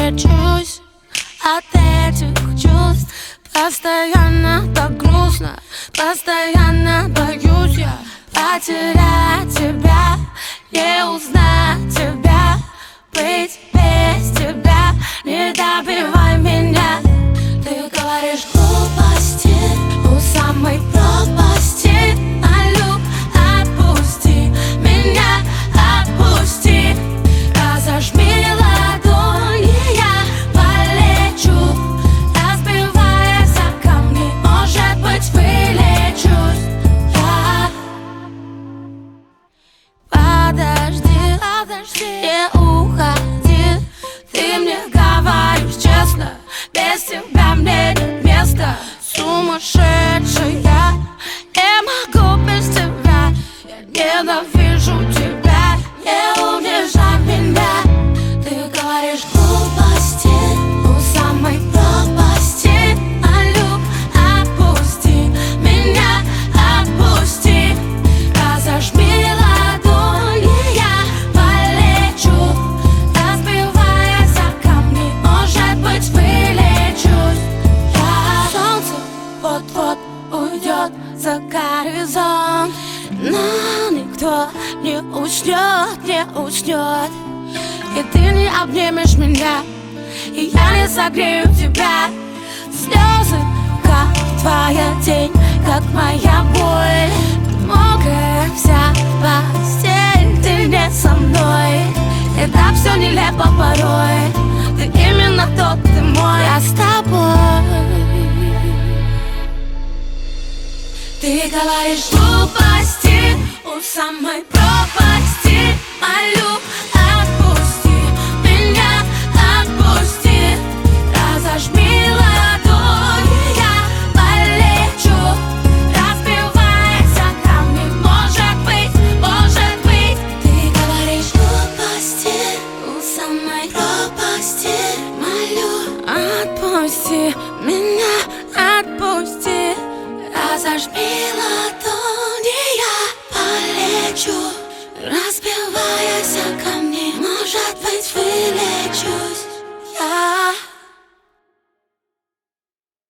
лечусь от этих чувств. Постоянно так грустно, постоянно боюсь я потерять тебя, не узнать тебя, быть без тебя. Не добивай меня, ты говоришь глупости у самой пропасти. Молю, отпусти меня, отпусти. Разожми ладони, я полечу, разбиваясь о камни, может быть, вылечусь я. Подожди, подожди, не уходи. Ты мне говоришь честно, без тебя мне нет места. Сумасшедшая, не могу без тебя. Я ненавижу тебя, не унижай меня. Ты говоришь глупости у самой пропасти. Молю, отпусти меня, отпусти. Разожми ладони, я полечу, разбиваясь о камни, может быть, вылечусь я. Солнце вот-вот уйдет за горизонт, но никто не уснет, не уснет. И ты не обнимешь меня, и я не согрею тебя. Слезы, как твоя тень, как моя боль. Мокрая вся постель, ты не со мной. И так все нелепо порой. Ты именно тот, ты мой, я с тобой. Ты говоришь глупости у самой пропасти. Молю, отпусти меня, отпусти. Разожми ладони, я полечу, разбиваясь о камни, может быть, может быть. Ты говоришь глупости у самой пропасти. Молю, отпусти меня, отпусти. Разожми ладони, я полечу, разбиваясь о камни, может быть, вылечусь я.